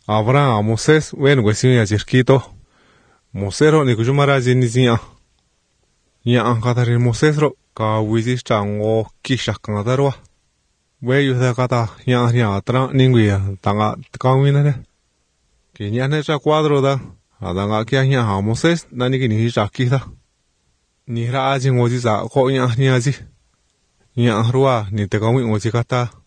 Abraham a Moses wen kwesinya jirkito. Moses ro ni kujumara jinizinya. Ya angkatarin Moses ro ka wizi chango kisha kangadarwa. We yuda kata ya atra ningwia tanga tkawina ne. Kinya ne cha cuadro da. Adanga kia ya Moses nani kini hisha kita. Ni ra aji ngoji za ko ya ni aji. Ya ruwa ni te kami ngoji kata.